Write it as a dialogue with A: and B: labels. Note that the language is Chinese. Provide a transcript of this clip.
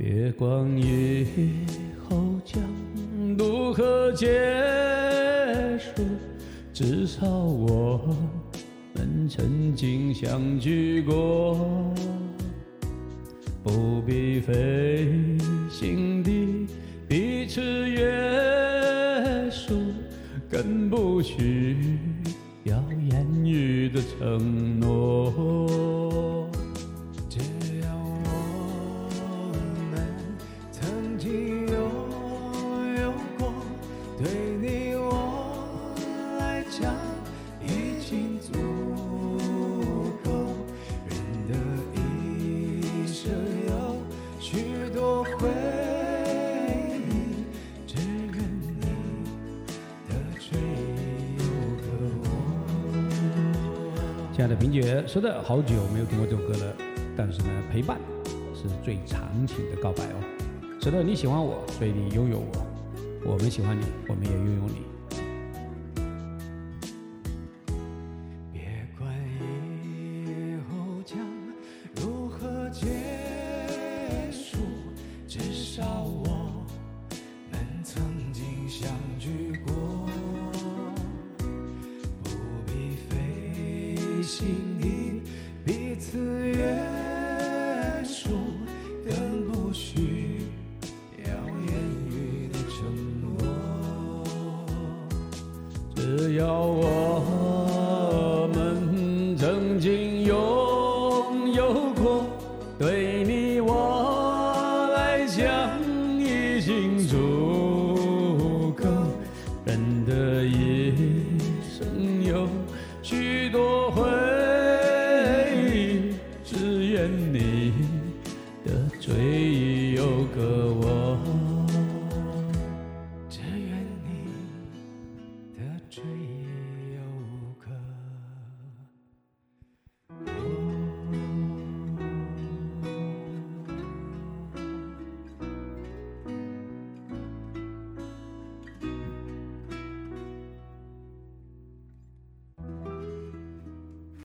A: 别管以后将如何结束，至少我们曾经相聚过，不必费心地彼此约束，更不需要言语的承诺。
B: 只要我们曾经拥有过，对你我来讲已经足够。人的一生有许多回忆，只愿你的追有个我。
A: 亲爱的萍姐，是的，好久没有听过这首歌了，但是呢，陪伴是最长情的告白哦。是的，你喜欢我，所以你拥有我；我们喜欢你，我们也拥有你。
B: 别管以后将如何结束，至少我们曾经相聚过，不必费心地彼此约束，更不需要言语的承诺。
A: 只要我们曾经拥有过，对你我来讲已经足够。人的一生有许多回忆，只愿你的追忆有个我。